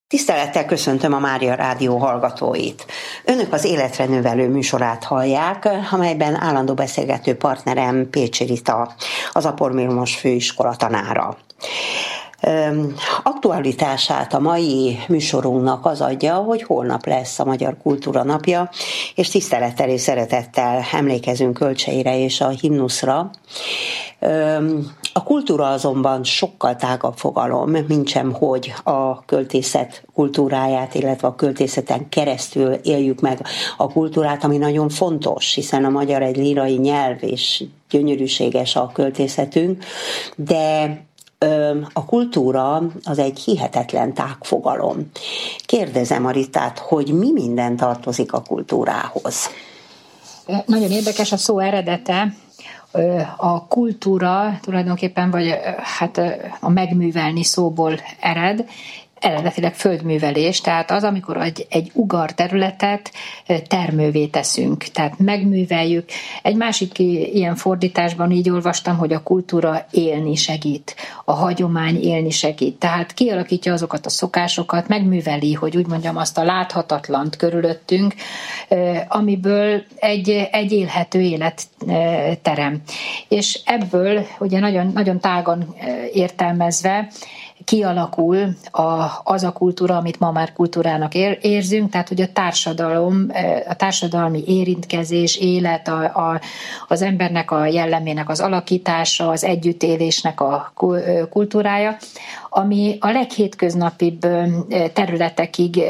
Tisztelettel köszöntöm a Mária Rádió hallgatóit. Önök az Életre Növelő műsorát hallják, amelyben állandó beszélgető partnerem Pécsi Rita, az Apor Vilmos Főiskola tanára. Aktualitását a mai műsorunknak az adja, hogy holnap lesz a Magyar Kultúra Napja, és tisztelettel és szeretettel emlékezünk Kölcseire és a himnuszra. A kultúra azonban sokkal tágabb fogalom, mintsem hogy a költészet kultúráját, illetve a költészeten keresztül éljük meg a kultúrát, ami nagyon fontos, hiszen a magyar egy lírai nyelv, és gyönyörűséges a költészetünk, de a kultúra az egy hihetetlen tág fogalom. Kérdezem a Ritát, hogy mi minden tartozik a kultúrához? Nagyon érdekes a szó eredete. A kultúra tulajdonképpen, vagy hát a megművelni szóból eredetileg földművelés, tehát az, amikor egy ugar területet termővé teszünk, tehát megműveljük. Egy másik ilyen fordításban így olvastam, hogy a kultúra élni segít, a hagyomány élni segít, tehát kialakítja azokat a szokásokat, megműveli, hogy úgy mondjam, azt a láthatatlant körülöttünk, amiből egy élhető élet terem. És ebből ugye nagyon, nagyon tágan értelmezve kialakul az a kultúra, amit ma már kultúrának érzünk, tehát hogy a társadalmi érintkezés, élet, az embernek a jellemének az alakítása, az együttélésnek a kultúrája, ami a leghétköznapibb területekig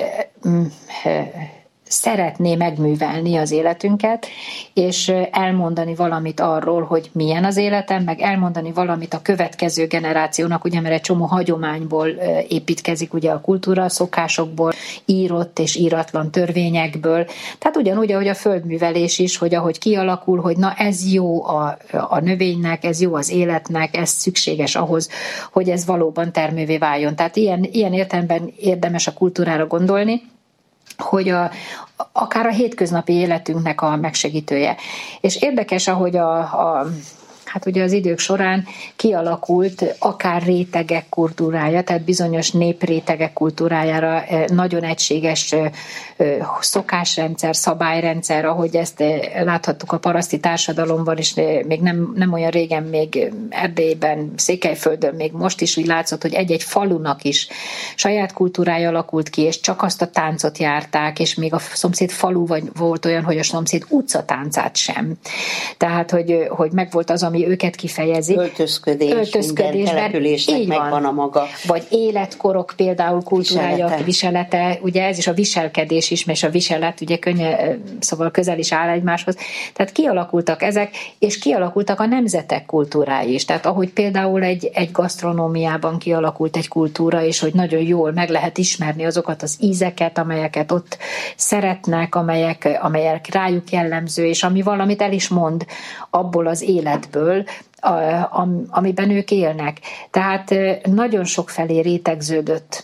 szeretné megművelni az életünket, és elmondani valamit arról, hogy milyen az életem, meg elmondani valamit a következő generációnak, ugye, mert egy csomó hagyományból építkezik ugye a kultúra, szokásokból, írott és íratlan törvényekből. Tehát ugyanúgy, ahogy a földművelés is, hogy ahogy kialakul, hogy na ez jó a növénynek, ez jó az életnek, ez szükséges ahhoz, hogy ez valóban termővé váljon. Tehát ilyen értelemben érdemes a kultúrára gondolni, hogy akár a hétköznapi életünknek a megsegítője. És érdekes, ahogy hát ugye az idők során kialakult akár rétegek kultúrája, tehát bizonyos néprétegek kultúrájára nagyon egységes szokásrendszer, szabályrendszer, ahogy ezt láthattuk a paraszti társadalomban, és még nem olyan régen, még Erdélyben, Székelyföldön, még most is úgy látszott, hogy egy-egy falunak is saját kultúrája alakult ki, és csak azt a táncot járták, és még a szomszéd falu volt olyan, hogy a szomszéd utcatáncát sem. Tehát, hogy megvolt az, ami őket kifejezi. Öltözködés, minden településnek megvan a maga. Vagy életkorok például kultúrája, viselete, ugye ez is a viselkedés is, és a viselet ugye szóval közel is áll egymáshoz. Tehát kialakultak ezek, és kialakultak a nemzetek kultúrái is. Tehát ahogy például egy gasztronómiában kialakult egy kultúra, és hogy nagyon jól meg lehet ismerni azokat az ízeket, amelyeket ott szeretnek, amelyek rájuk jellemző, és ami valamit el is mond abból az életből, amiben ők élnek. Tehát nagyon sokfelé rétegződött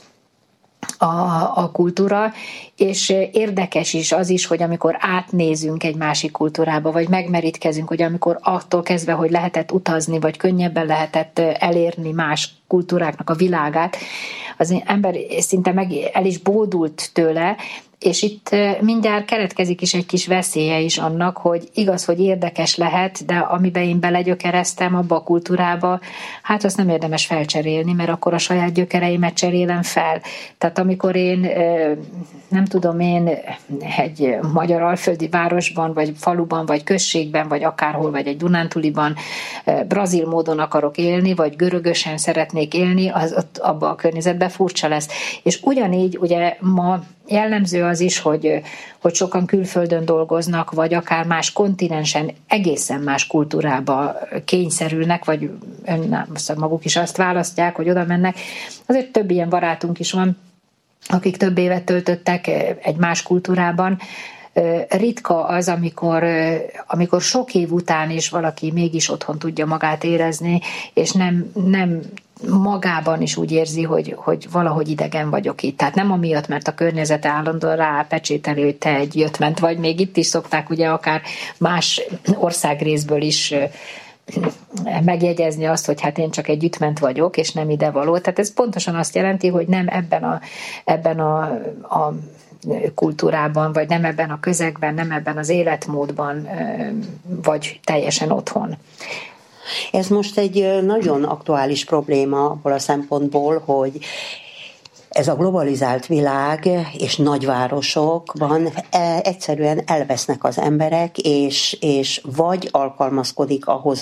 a kultúra, és érdekes is az is, hogy amikor átnézünk egy másik kultúrába, vagy megmerítkezünk, hogy amikor attól kezdve, hogy lehetett utazni, vagy könnyebben lehetett elérni más kultúráknak a világát, az ember szinte el is bódult tőle, és itt mindjárt keletkezik is egy kis veszélye is annak, hogy igaz, hogy érdekes lehet, de amiben én belegyökereztem abba a kultúrába, hát azt nem érdemes felcserélni, mert akkor a saját gyökereimet cserélem fel. Tehát amikor én, nem tudom én, egy magyar alföldi városban, vagy faluban, vagy községben, vagy akárhol, vagy egy Dunántuliban brazil módon akarok élni, vagy görögösen szeretnék élni, az ott abban a környezetben furcsa lesz. És ugyanígy ugye ma jellemző az is, hogy sokan külföldön dolgoznak, vagy akár más kontinensen egészen más kultúrába kényszerülnek, vagy maguk is azt választják, hogy oda mennek. Azért több ilyen barátunk is van, akik több évet töltöttek egy más kultúrában. Ritka az, amikor sok év után is valaki mégis otthon tudja magát érezni, és nem magában is úgy érzi, hogy valahogy idegen vagyok itt. Tehát nem amiatt, mert a környezete állandóan rápecsételi, hogy te egy jöttment vagy, még itt is szokták ugye akár más országrészből is megjegyezni azt, hogy hát én csak egy ütment vagyok, és nem idevaló. Tehát ez pontosan azt jelenti, hogy nem ebben a kultúrában, vagy nem ebben a közegben, nem ebben az életmódban vagy teljesen otthon. Ez most egy nagyon aktuális probléma abból a szempontból, hogy ez a globalizált világ és nagyvárosokban egyszerűen elvesznek az emberek, és vagy alkalmazkodik ahhoz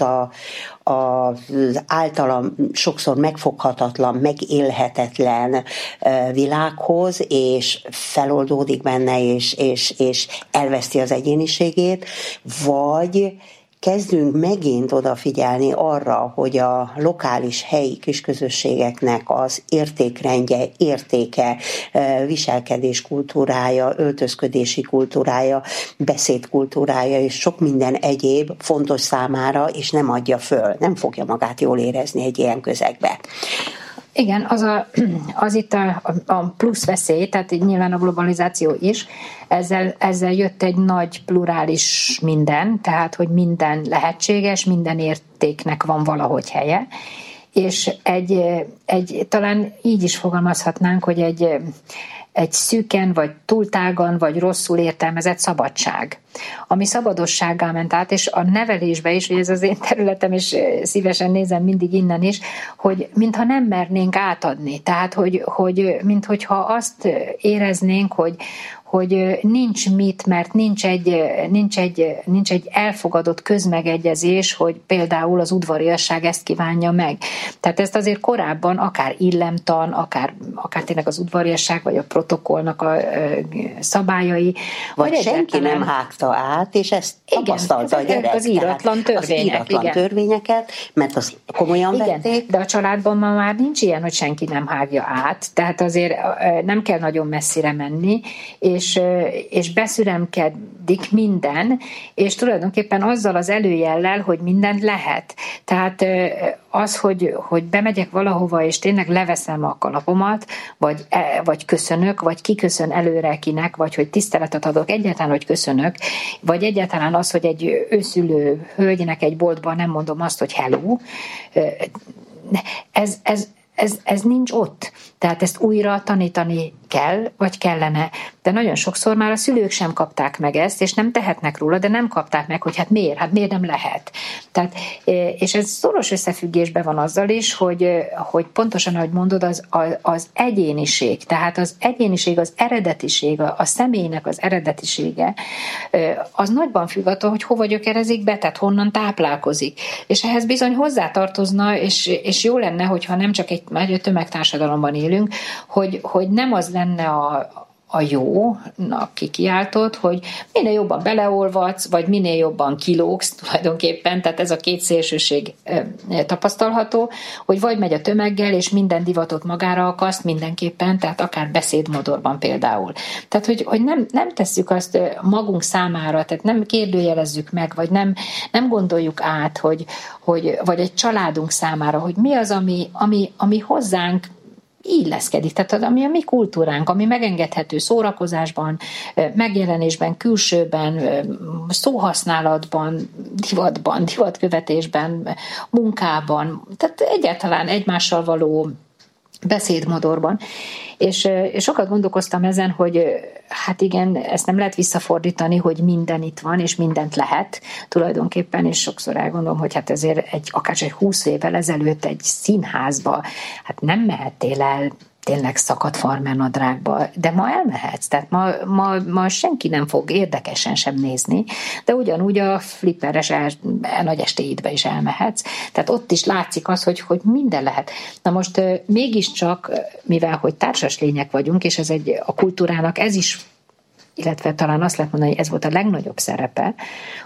az általam sokszor megfoghatatlan, megélhetetlen világhoz, és feloldódik benne, és elveszti az egyéniségét, vagy kezdünk megint odafigyelni arra, hogy a lokális helyi kisközösségeknek az értékrendje, értéke, viselkedés kultúrája, öltözködési kultúrája, beszédkultúrája és sok minden egyéb fontos számára, és nem adja föl, nem fogja magát jól érezni egy ilyen közegbe. Igen, az itt a plusz veszély, tehát nyilván a globalizáció is, ezzel jött egy nagy plurális minden, tehát hogy minden lehetséges, minden értéknek van valahogy helye, és talán így is fogalmazhatnánk, hogy egy szűken, vagy túltágan, vagy rosszul értelmezett szabadság, ami szabadossággá ment át, és a nevelésbe is, hogy ez az én területem, és szívesen nézem mindig innen is, hogy mintha nem mernénk átadni. Tehát, hogy minthogyha azt éreznénk, hogy nincs mit, mert nincs egy elfogadott közmegegyezés, hogy például az udvariasság ezt kívánja meg. Tehát ezt azért korábban akár illemtan, akár tényleg az udvariasság, vagy a protokollnak a szabályai. Vagy senki nem hágta át, és ezt tapasztalta a gyerek. Az íratlan törvények. Az íratlan törvényeket, mert azt komolyan vették. De a családban ma már nincs ilyen, hogy senki nem hágja át, tehát azért nem kell nagyon messzire menni, és beszüremkedik minden, és tulajdonképpen azzal az előjellel, hogy mindent lehet. Tehát az, hogy bemegyek valahova, és tényleg leveszem a kalapomat, vagy köszönök, vagy kiköszön előre kinek, vagy hogy tiszteletet adok, egyáltalán, hogy köszönök, vagy egyáltalán az, hogy egy őszülő hölgynek egy boltban nem mondom azt, hogy hello, ez nincs ott. Tehát ezt újra tanítani kell, vagy kellene. De nagyon sokszor már a szülők sem kapták meg ezt, és nem tehetnek róla, de nem kapták meg, hogy hát miért nem lehet. Tehát, és ez szoros összefüggésben van azzal is, hogy pontosan, ahogy mondod, az egyéniség, tehát az egyéniség, az eredetiség, a személynek az eredetisége, az nagyban függ attól, hogy hova gyökerezik be, tehát honnan táplálkozik. És ehhez bizony hozzátartozna, és jó lenne, hogyha nem csak egy tömegtársadalomban élünk, hogy nem az lenne a jónak kikiáltott, hogy minél jobban beleolvadsz, vagy minél jobban kilógsz tulajdonképpen, tehát ez a két szélsőség tapasztalható, hogy vagy megy a tömeggel, és minden divatot magára akaszt mindenképpen, tehát akár beszédmodorban például. Tehát, hogy nem tesszük azt magunk számára, tehát nem kérdőjelezzük meg, vagy nem gondoljuk át, vagy egy családunk számára, hogy mi az, ami hozzánk illeszkedik. Tehát ami a mi kultúránk, ami megengedhető szórakozásban, megjelenésben, külsőben, szóhasználatban, divatkövetésben, munkában, tehát egyáltalán egymással való beszédmodorban. És sokat gondolkoztam ezen, hogy hát igen, ezt nem lehet visszafordítani, hogy minden itt van, és mindent lehet tulajdonképpen, és sokszor elgondolom, hogy hát ezért akár egy 20 évvel ezelőtt egy színházba, hát nem mehettél el tényleg szakadt farmernadrágba, de ma elmehetsz, tehát ma senki nem fog érdekesen sem nézni, de ugyanúgy a flipperes nagy estéidbe is elmehetsz, tehát ott is látszik az, hogy minden lehet. Na most mégiscsak, mivel hogy társas lények vagyunk, és a kultúrának ez is, illetve talán azt lehet mondani, hogy ez volt a legnagyobb szerepe,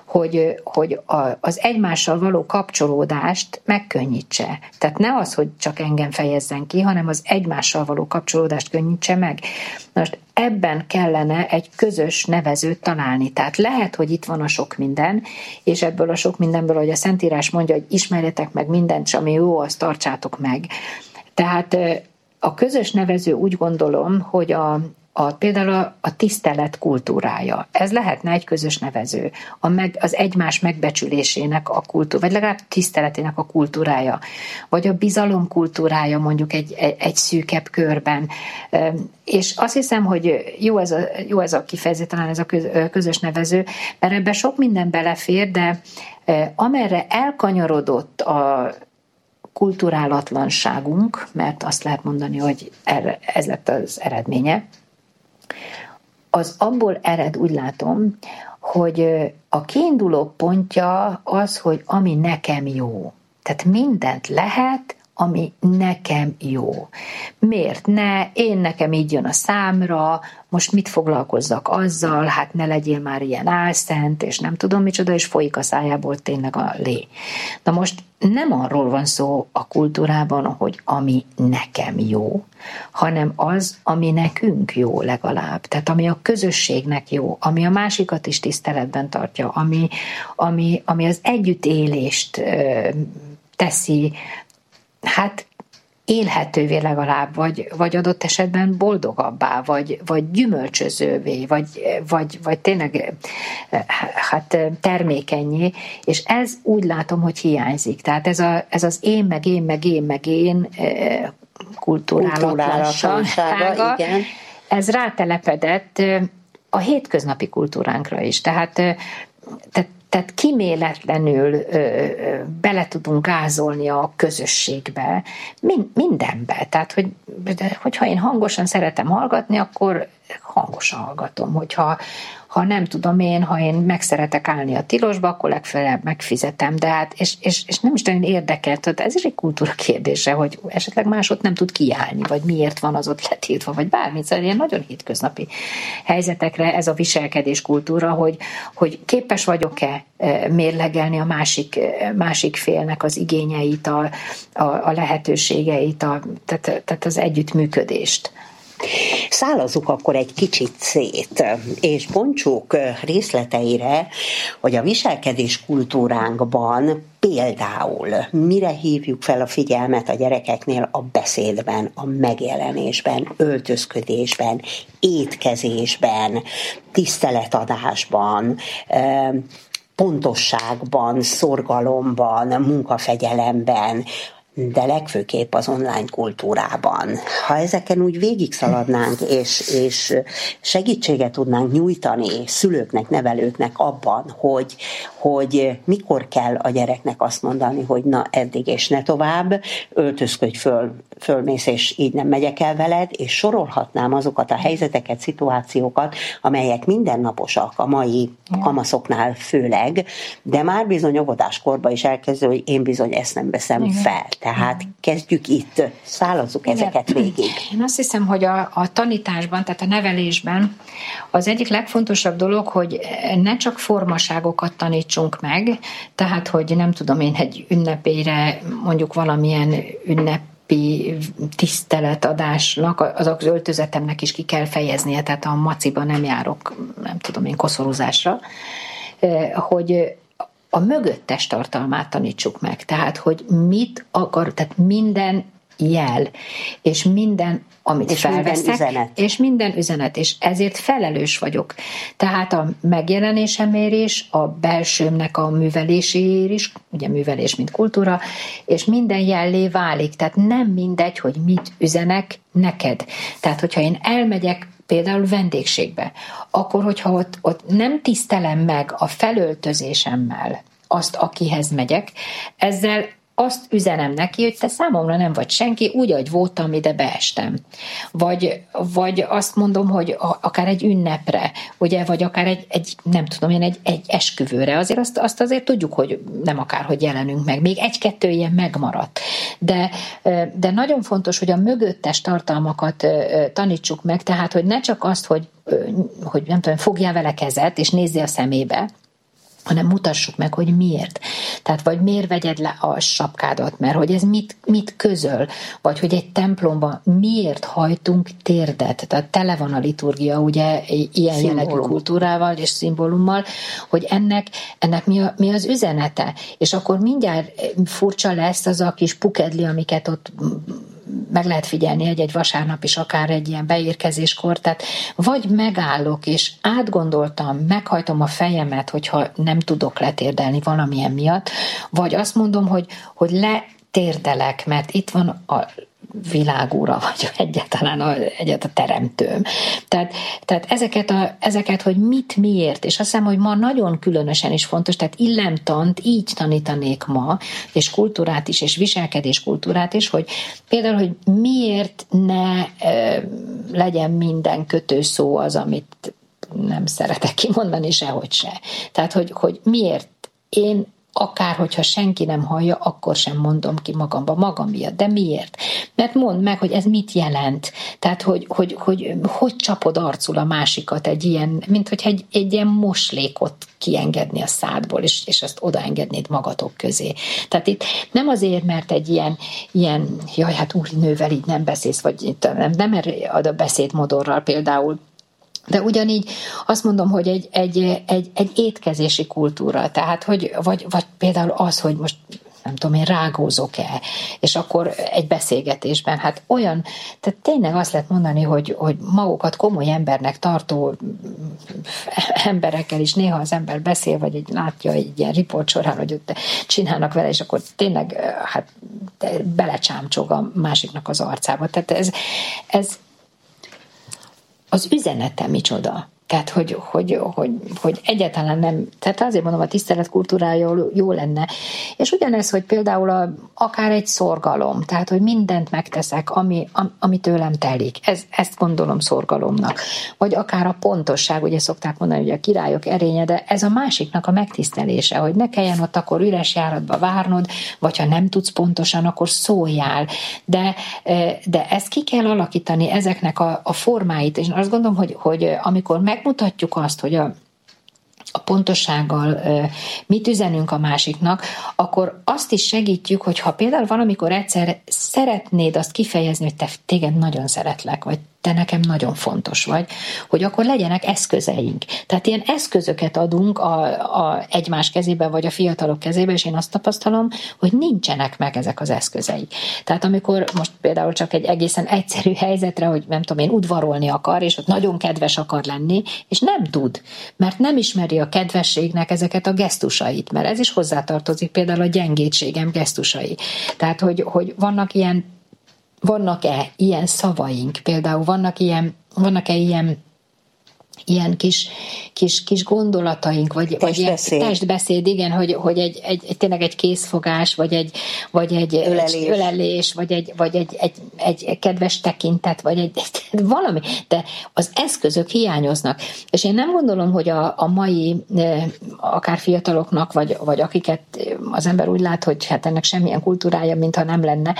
hogy az egymással való kapcsolódást megkönnyítse. Tehát ne az, hogy csak engem fejezzen ki, hanem az egymással való kapcsolódást könnyítse meg. Most ebben kellene egy közös nevezőt találni. Tehát lehet, hogy itt van a sok minden, és ebből a sok mindenből, ahogy a Szentírás mondja, hogy ismerjetek meg mindent, és ami jó, azt tartsátok meg. Tehát a közös nevező úgy gondolom, hogy például a tisztelet kultúrája. Ez lehetne egy közös nevező. Az egymás megbecsülésének a kultúra, vagy legalább tiszteletének a kultúrája. Vagy a bizalom kultúrája mondjuk egy szűkebb körben. És azt hiszem, hogy jó ez a kifejezés, talán ez a közös nevező, mert ebben sok minden belefér, de amerre elkanyarodott a kulturálatlanságunk, mert azt lehet mondani, hogy ez lett az eredménye, az abból ered, úgy látom, hogy a kiinduló pontja az, hogy ami nekem jó. Tehát mindent lehet, ami nekem jó. Miért ne? Nekem így jön a számra, most mit foglalkozzak azzal, hát ne legyél már ilyen álszent, és nem tudom micsoda, és folyik a szájából tényleg a lé. Na most nem arról van szó a kultúrában, hogy ami nekem jó, hanem az, ami nekünk jó legalább. Tehát ami a közösségnek jó, ami a másikat is tiszteletben tartja, ami az együttélést teszi, hát élhetővé legalább, vagy adott esetben boldogabbá, vagy gyümölcsözővé, vagy tényleg hát termékenyé, és ez úgy látom, hogy hiányzik. Tehát ez az én kulturálatlansága, ez rátelepedett a hétköznapi kultúránkra is. Tehát kíméletlenül bele tudunk gázolni a közösségbe, mindenbe. Tehát, hogyha én hangosan szeretem hallgatni, akkor hangosan hallgatom. Ha nem tudom ha én meg szeretek állni a tilosba, akkor legfeljebb megfizetem, de hát, és nem is nagyon érdekelt, tehát ez is egy kultúra kérdése, hogy esetleg másod nem tud kiállni, vagy miért van az ott letiltva, vagy bármit, szóval ilyen nagyon hétköznapi helyzetekre ez a viselkedés kultúra, hogy képes vagyok-e mérlegelni a másik félnek az igényeit, a lehetőségeit, tehát az együttműködést. Szálazzuk akkor egy kicsit szét, és bontsuk részleteire, hogy a viselkedés kultúránkban például mire hívjuk fel a figyelmet a gyerekeknél a beszédben, a megjelenésben, öltözködésben, étkezésben, tiszteletadásban, pontosságban, szorgalomban, munkafegyelemben, de legfőképp az online kultúrában. Ha ezeken úgy végigszaladnánk, és segítséget tudnánk nyújtani szülőknek, nevelőknek abban, hogy mikor kell a gyereknek azt mondani, hogy na eddig és ne tovább, öltözködj fölmész, és így nem megyek el veled, és sorolhatnám azokat a helyzeteket, szituációkat, amelyek mindennaposak a mai kamaszoknál főleg, de már bizony óvodáskorban is elkezdő, hogy én bizony ezt nem veszem fel. Tehát kezdjük itt, szálazzuk ezeket végig. Én azt hiszem, hogy a tanításban, tehát a nevelésben az egyik legfontosabb dolog, hogy ne csak formaságokat tanítsunk meg, tehát, hogy nem tudom én egy ünnepére mondjuk valamilyen tiszteletadásnak, az öltözetemnek is ki kell fejeznie, tehát a maciba nem járok, nem tudom én, koszorúzásra, hogy a mögöttes tartalmát tanítsuk meg. Tehát, hogy mit akar, tehát minden jel, és minden, amit felveszek, és minden üzenet, és ezért felelős vagyok. Tehát a megjelenésemért is, a belsőmnek a műveléséért is, ugye művelés, mint kultúra, és minden jellé válik. Tehát nem mindegy, hogy mit üzenek neked. Tehát, hogyha én elmegyek például vendégségbe, akkor, hogyha ott nem tisztelem meg a felöltözésemmel azt, akihez megyek, ezzel azt üzenem neki, hogy te számomra nem vagy senki, úgy, ahogy voltam, ide beestem. Vagy azt mondom, hogy akár egy ünnepre, ugye, vagy akár egy nem tudom én, egy esküvőre, azért azt azért tudjuk, hogy nem akárhogy jelenünk meg. Még egy-kettő ilyen megmaradt. De nagyon fontos, hogy a mögöttes tartalmakat tanítsuk meg, tehát, hogy ne csak azt, hogy nem tudom, fogjál vele kezet, és nézzél a szemébe, hanem mutassuk meg, hogy miért. Tehát vagy miért vegyed le a sapkádat, mert hogy ez mit közöl, vagy hogy egy templomban miért hajtunk térdet. Tehát tele van a liturgia, ugye, ilyen jellegű kultúrával és szimbólummal, hogy ennek mi az üzenete. És akkor mindjárt furcsa lesz az a kis pukedli, amiket ott meg lehet figyelni egy vasárnap is, akár egy ilyen beérkezéskor, tehát vagy megállok, és átgondoltam, meghajtom a fejemet, hogyha nem tudok letérdelni valamilyen miatt, vagy azt mondom, hogy letérdelek, mert itt van a világúra, vagy egyáltalán a teremtőm. Tehát ezeket, hogy miért, és azt hiszem, hogy ma nagyon különösen is fontos, tehát illemtant így tanítanék ma, és kultúrát is, és viselkedés kultúrát is, hogy például, hogy miért ne legyen minden kötőszó az, amit nem szeretek kimondani sehogy se. Tehát, hogy miért én akár, hogyha senki nem hallja, akkor sem mondom ki magam miatt. De miért? Mert mondd meg, hogy ez mit jelent. Tehát, hogy csapod arcul a másikat egy ilyen, mint hogyha egy ilyen moslékot kiengedni a szádból, és azt odaengednéd magatok közé. Tehát itt nem azért, mert egy ilyen jaj, hát úrinővel így nem beszélsz, vagy nem ad a beszédmodorral például, de ugyanígy azt mondom, hogy egy étkezési kultúra, tehát vagy például az, hogy most nem tudom én, rágózok-e, és akkor egy beszélgetésben, hát olyan, tehát tényleg azt lehet mondani, hogy magukat komoly embernek tartó emberekkel is néha az ember beszél, vagy látja egy ilyen riport során, hogy ott csinálnak vele, és akkor tényleg hát belecsámcsog a másiknak az arcába. Tehát ez az üzenete micsoda. Tehát, hogy egyáltalán nem, tehát azért mondom, a tisztelet kultúrája jó lenne. És ugyanez, hogy például akár egy szorgalom, tehát, hogy mindent megteszek, ami tőlem telik. Ezt gondolom szorgalomnak. Vagy akár a pontosság, ugye szokták mondani, hogy a királyok erénye, de ez a másiknak a megtisztelése, hogy ne kelljen ott akkor üres járatba várnod, vagy ha nem tudsz pontosan, akkor szóljál. De ezt ki kell alakítani, ezeknek a formáit, és azt gondolom, hogy amikor megmutatjuk azt, hogy a pontossággal mit üzenünk a másiknak, akkor azt is segítjük, hogy ha például valamikor egyszer szeretnéd azt kifejezni, hogy téged nagyon szeretlek, vagy te nekem nagyon fontos vagy, hogy akkor legyenek eszközeink. Tehát ilyen eszközöket adunk a egymás kezébe, vagy a fiatalok kezébe, és én azt tapasztalom, hogy nincsenek meg ezek az eszközeik. Tehát amikor most például csak egy egészen egyszerű helyzetre, hogy nem tudom én, udvarolni akar, és ott nagyon kedves akar lenni, és nem tud, mert nem ismeri a kedvességnek ezeket gesztusait, mert ez is hozzátartozik például a gyengétségem gesztusai. Tehát, hogy vannak-e ilyen szavaink, például vannak-e ilyen kis gondolataink, vagy testbeszéd, igen, hogy tényleg egy készfogás, vagy egy ölelés, vagy egy kedves tekintet, vagy valami, de az eszközök hiányoznak. És én nem gondolom, hogy a mai akár fiataloknak, vagy akiket az ember úgy lát, hogy hát ennek semmilyen kultúrája, mintha nem lenne,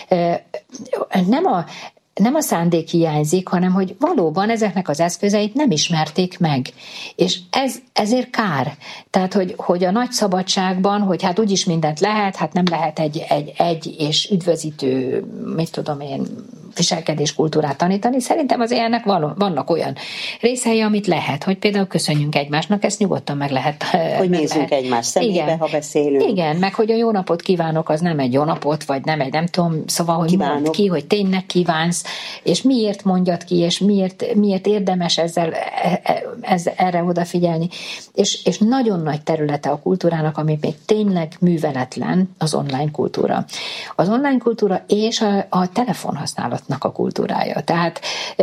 nem a szándék hiányzik, hanem hogy valóban ezeknek az eszközeit nem ismerték meg. És ezért kár. Tehát, hogy a nagy szabadságban, hogy hát úgyis mindent lehet, hát nem lehet egy és üdvözítő, mit tudom én, viselkedés kultúrát tanítani. Szerintem az ilyennek vannak olyan részei, amit lehet, hogy például köszönjünk egymásnak, ezt nyugodtan meg lehet. Hogy nézzünk egymás szemébe, igen, ha beszélünk. Igen, meg hogy a jó napot kívánok, az nem egy jó napot, vagy nem egy nem tudom, szóval, hogy mondd ki, hogy tényleg kívánsz, és miért mondjad ki, és miért érdemes erre odafigyelni. És nagyon nagy területe a kultúrának, ami még tényleg műveletlen, az online kultúra. Az online kultúra és a telefonhasználatnak a kultúrája. Tehát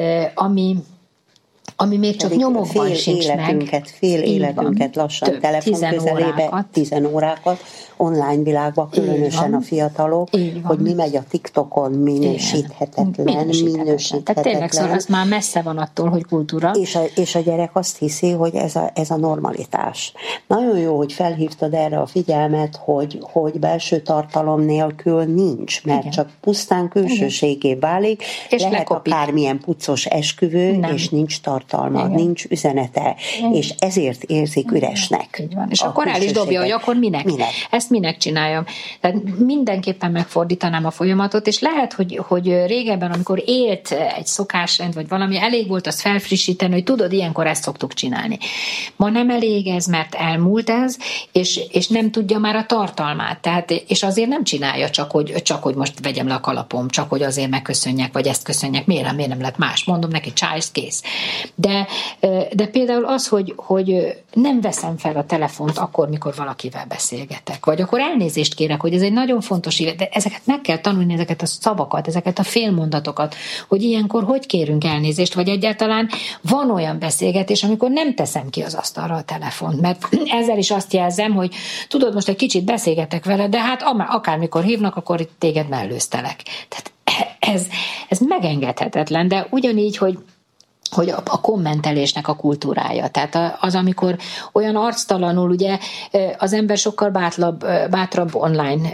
ami még csak nyomokban sincs meg. Fél életünket lassan telefon közelébe, 10 órákat, online világban, különösen a fiatalok, hogy mi megy a TikTokon, minősíthetetlen. Tehát tényleg szóval az már messze van attól, hogy kultúra. És a gyerek azt hiszi, hogy ez a normalitás. Nagyon jó, hogy felhívtad erre a figyelmet, hogy belső tartalom nélkül nincs, mert igen, csak pusztán külsőségé válik, és lehet akármilyen puccos esküvő, és nincs tartalom tartalma, igen, nincs üzenete, igen, és ezért érzik üresnek. Így van. És akkor el is dobja, hogy akkor minek? Ezt minek csináljam? Tehát mindenképpen megfordítanám a folyamatot, és lehet, hogy régebben, amikor élt egy szokásrend, vagy valami, elég volt azt felfrissíteni, hogy tudod, ilyenkor ezt szoktuk csinálni. Ma nem elég ez, mert elmúlt ez, és nem tudja már a tartalmát. Tehát, és azért nem csinálja csak, hogy most vegyem le a kalapom, csak hogy azért megköszönjek, vagy ezt köszönjek. Miért nem lett más? Mondom neki, csájsz, kész. De például az, hogy nem veszem fel a telefont akkor, mikor valakivel beszélgetek, vagy akkor elnézést kérek, hogy ez egy nagyon fontos, de ezeket meg kell tanulni, ezeket a szavakat, ezeket a félmondatokat, hogy ilyenkor hogy kérünk elnézést, vagy egyáltalán van olyan beszélgetés, amikor nem teszem ki az asztalra a telefont, mert ezzel is azt jelzem, hogy tudod, most egy kicsit beszélgetek vele, de hát akármikor hívnak, akkor itt téged mellőztelek. Tehát ez megengedhetetlen, de ugyanígy, hogy a kommentelésnek a kultúrája. Tehát az, amikor olyan arctalanul, ugye az ember sokkal bátrabb online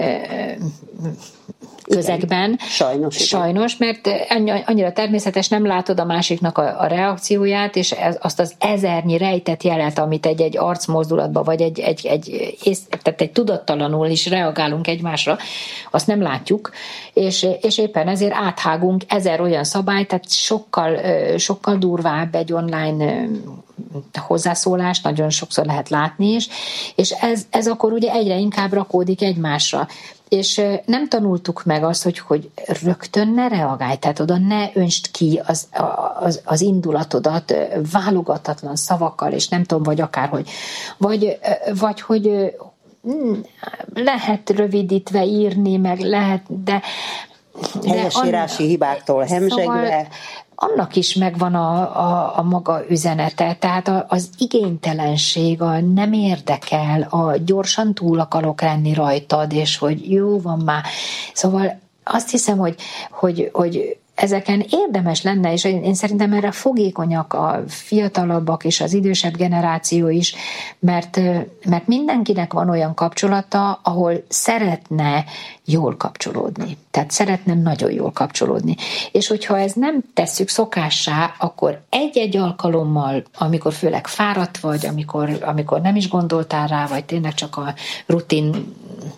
közegben. Igen, sajnos, mert annyira természetes, nem látod a másiknak a reakcióját, és azt az ezernyi rejtett jelet, amit egy arcmozdulatba, vagy egy tudattalanul is reagálunk egymásra, azt nem látjuk, és éppen ezért áthágunk 1000 olyan szabályt, tehát sokkal durvább egy online hozzászólást, nagyon sokszor lehet látni is, és ez akkor ugye egyre inkább rakódik egymásra. És nem tanultuk meg azt, hogy rögtön ne reagálj, tehát oda ne öntsd ki az indulatodat válogatatlan szavakkal, és nem tudom, vagy akárhogy. Vagy hogy lehet rövidítve írni, meg lehet, de helyesírási hibáktól hemzsegve. Szóval annak is megvan a maga üzenete, tehát az igénytelenség, a nem érdekel, a gyorsan túl akarok lenni rajtad, és hogy jó van már. Szóval azt hiszem, hogy ezeken érdemes lenne, és én szerintem erre fogékonyak a fiatalabbak és az idősebb generáció is, mert mindenkinek van olyan kapcsolata, ahol szeretne jól kapcsolódni. Tehát szeretne nagyon jól kapcsolódni. És hogyha ez nem tesszük szokássá, akkor egy-egy alkalommal, amikor főleg fáradt vagy, amikor nem is gondoltál rá, vagy tényleg csak a rutinban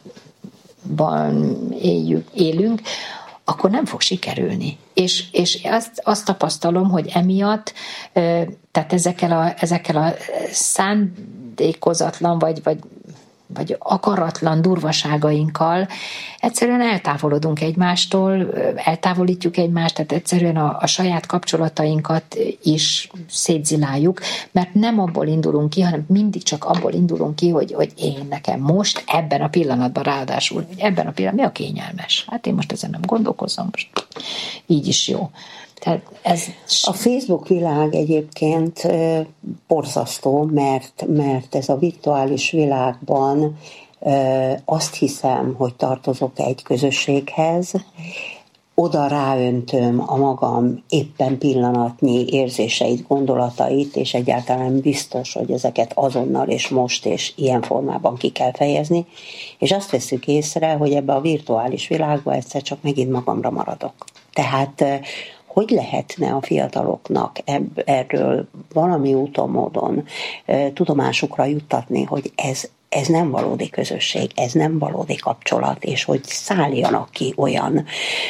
élünk, akkor nem fog sikerülni. És azt tapasztalom, hogy emiatt, tehát ezekkel a szándékozatlan, vagy akaratlan durvaságainkkal egyszerűen eltávolodunk egymástól, eltávolítjuk egymást, tehát egyszerűen a saját kapcsolatainkat is szétziláljuk, mert nem abból indulunk ki, hanem mindig csak abból indulunk ki, hogy én nekem most, ebben a pillanatban ráadásul, hogy ebben a pillanatban mi a kényelmes? Hát én most ezen nem gondolkozom, most így is jó. Tehát a Facebook világ egyébként borzasztó, mert ez a virtuális világban azt hiszem, hogy tartozok egy közösséghez, oda ráöntöm a magam éppen pillanatnyi érzéseit, gondolatait, és egyáltalán biztos, hogy ezeket azonnal és most és ilyen formában ki kell fejezni, és azt veszük észre, hogy ebbe a virtuális világba egyszer csak megint magamra maradok. Tehát hogy lehetne a fiataloknak erről valami úton, módon tudomásukra juttatni, hogy ez nem valódi közösség, ez nem valódi kapcsolat, és hogy szálljanak ki olyan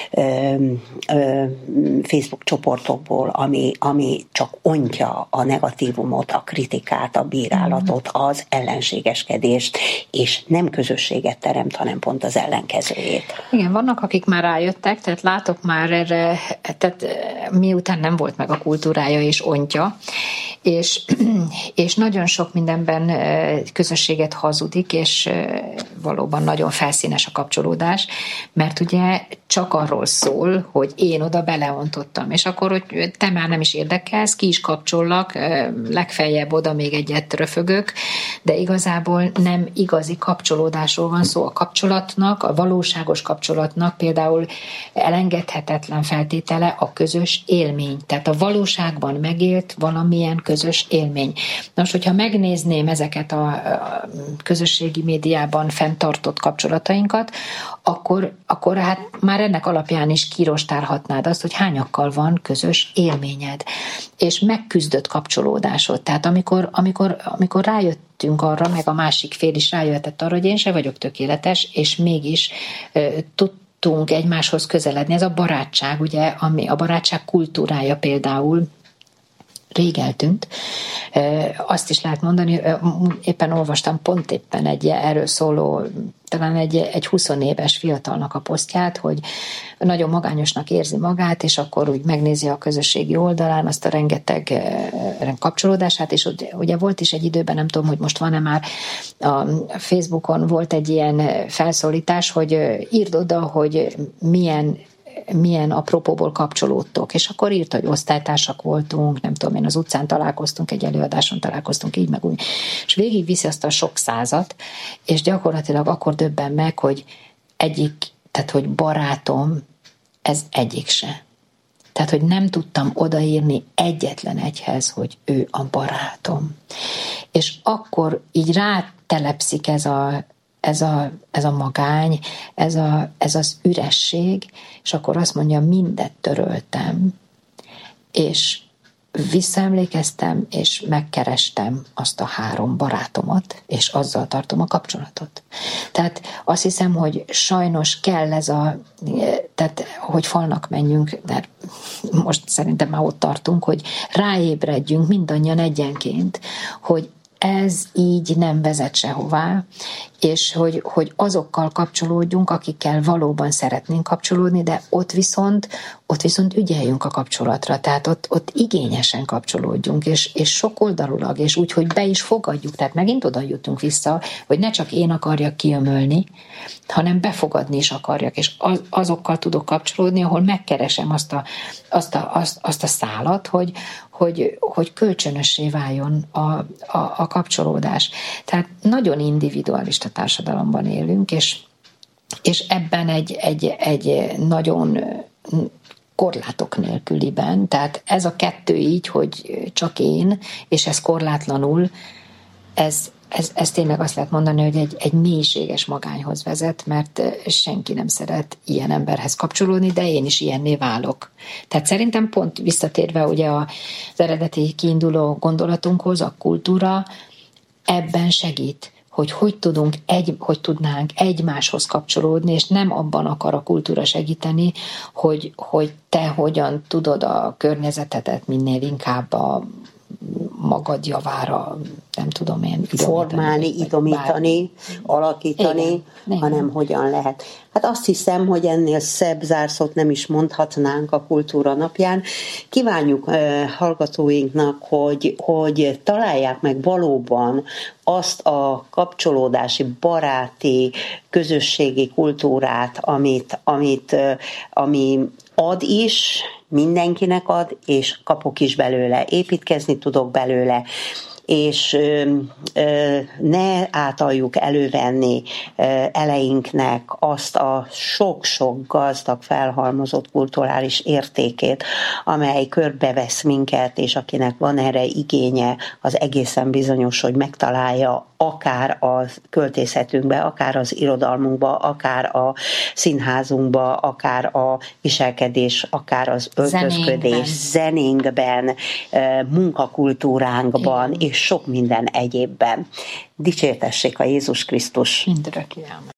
Facebook csoportokból, ami csak ontja a negatívumot, a kritikát, a bírálatot, az ellenségeskedést, és nem közösséget teremt, hanem pont az ellenkezőjét. Igen, vannak, akik már rájöttek, tehát látok már erre, tehát miután nem volt meg a kultúrája és ontja, és nagyon sok mindenben közösséget hazudik, és valóban nagyon felszínes a kapcsolódás, mert ugye csak arról szól, hogy én oda beleontottam, és akkor, hogy te már nem is érdekelsz, ki is kapcsollak, legfeljebb oda még egyet röfögök, de igazából nem igazi kapcsolódásról van szó. A kapcsolatnak, a valóságos kapcsolatnak például elengedhetetlen feltétele a közös élmény. Tehát a valóságban megélt valamilyen közös élmény. Most, hogyha megnézném ezeket a közösségi médiában fenntartott kapcsolatainkat, akkor hát már már ennek alapján is kirostálhatnád azt, hogy hányakkal van közös élményed, és megküzdött kapcsolódásod. Tehát amikor rájöttünk arra, meg a másik fél is rájöhetett arra, hogy én se vagyok tökéletes, és mégis tudtunk egymáshoz közeledni. Ez a barátság, ugye, ami a barátság kultúrája például rég eltűnt. Azt is lehet mondani, éppen olvastam pont éppen egy erről szóló, talán egy 20 éves fiatalnak a posztját, hogy nagyon magányosnak érzi magát, és akkor úgy megnézi a közösségi oldalán azt a rengeteg kapcsolódását, és ugye volt is egy időben, nem tudom, hogy most van-e már, a Facebookon volt egy ilyen felszólítás, hogy írd oda, hogy milyen apropóból kapcsolódtok, és akkor írt, hogy osztálytársak voltunk, nem tudom én, az utcán találkoztunk, egy előadáson találkoztunk, így meg úgy, és végigviszi azt a sok százat, és gyakorlatilag akkor döbben meg, hogy tehát hogy barátom, ez egyik se. Tehát, hogy nem tudtam odaírni egyetlen egyhez, hogy ő a barátom. És akkor így rátelepszik ez a magány, ez az üresség, és akkor azt mondja, mindet töröltem, és visszaemlékeztem, és megkerestem azt a 3 barátomat, és azzal tartom a kapcsolatot. Tehát azt hiszem, hogy sajnos kell tehát hogy falnak menjünk, de most szerintem már ott tartunk, hogy ráébredjünk mindannyian egyenként, hogy ez így nem vezet sehová, és hogy azokkal kapcsolódjunk, akikkel valóban szeretnénk kapcsolódni, de ott viszont ügyeljünk a kapcsolatra, tehát ott igényesen kapcsolódjunk, és sokoldalulag, és úgy, hogy be is fogadjuk, tehát megint oda jutunk vissza, hogy ne csak én akarjak kiömölni, hanem befogadni is akarjak, és azokkal tudok kapcsolódni, ahol megkeresem azt a szálat, hogy kölcsönössé váljon a kapcsolódás. Tehát nagyon individualista társadalomban élünk, és ebben egy nagyon korlátok nélküliben, tehát ez a kettő így, hogy csak én, és ez korlátlanul, ez tényleg azt lehet mondani, hogy egy mélységes magányhoz vezet, mert senki nem szeret ilyen emberhez kapcsolódni, de én is ilyenné válok. Tehát szerintem pont visszatérve ugye az eredeti kiinduló gondolatunkhoz, a kultúra ebben segít, hogy tudnánk egymáshoz kapcsolódni, és nem abban akar a kultúra segíteni, hogy te hogyan tudod a környezetedet minél inkább a magad javára, nem tudom én, formálni, idomítani, alakítani, igen, hanem hogyan lehet. Hát azt hiszem, hogy ennél szebb zárszót nem is mondhatnánk a Kultúra napján. Kívánjuk hallgatóinknak, hogy találják meg valóban azt a kapcsolódási, baráti, közösségi kultúrát, ami ad is, mindenkinek ad, és kapok is belőle, építkezni tudok belőle, és ne átaljuk elővenni eleinknek azt a sok-sok gazdag felhalmozott kulturális értékét, amely körbevesz minket, és akinek van erre igénye, az egészen bizonyos, hogy megtalálja akár a költészetünkbe, akár az irodalmunkba, akár a színházunkba, akár a viselkedés, akár az öltözködés, zenénkben, munkakultúránkban, igen, és sok minden egyébben. Dicsértessék a Jézus Krisztus! Mindörökké.